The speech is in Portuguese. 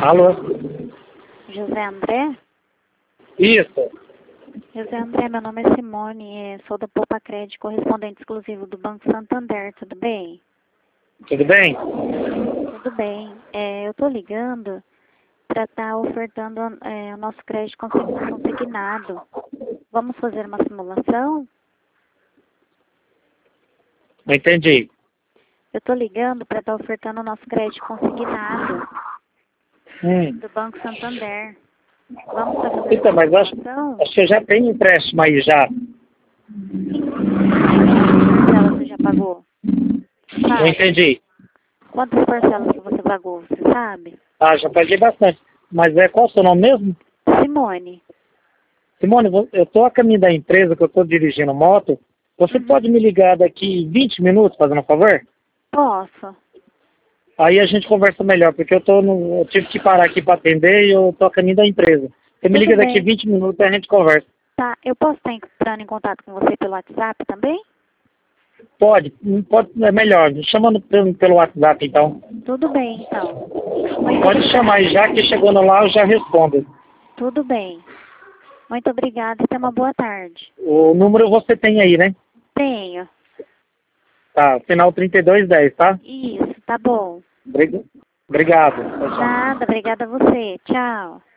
Alô? José André? Isso. José André, meu nome é Simone, sou da Poupa Crédito, correspondente exclusivo do Banco Santander, tudo bem? Tudo bem? Tudo bem. Eu tô ligando para estar ofertando o nosso crédito consignado. Vamos fazer uma simulação? Não entendi. Eu tô ligando para estar ofertando o nosso crédito consignado do Banco Santander. Vamos estar fazendo Então, mas uma acho simulação? que eu já tenho empréstimo aí já. Quantas parcelas você já pagou? Não Sabe? entendi. Quantas parcelas que você pagou, você sabe? Ah, já paguei bastante. Mas qual é o seu nome mesmo? Simone. Simone, eu estou a caminho da empresa que eu estou dirigindo moto. Você pode me ligar daqui 20 minutos, fazendo um favor? Posso. Aí a gente conversa melhor, porque eu tive que parar aqui para atender e eu estou a caminho da empresa. Você me Tudo liga daqui bem. 20 minutos e a gente conversa. Tá, eu posso estar entrando em contato com você pelo WhatsApp também? Pode, é melhor. Me chama pelo WhatsApp, então. Tudo bem, então. Muito Pode chamar aí, já que chegando lá eu já respondo. Tudo bem. Muito obrigada e tenha uma boa tarde. O número você tem aí, né? Tenho. Tá, final 3210, tá? Isso, tá bom. Obrigado. Tchau, tchau. Nada, obrigada a você. Tchau.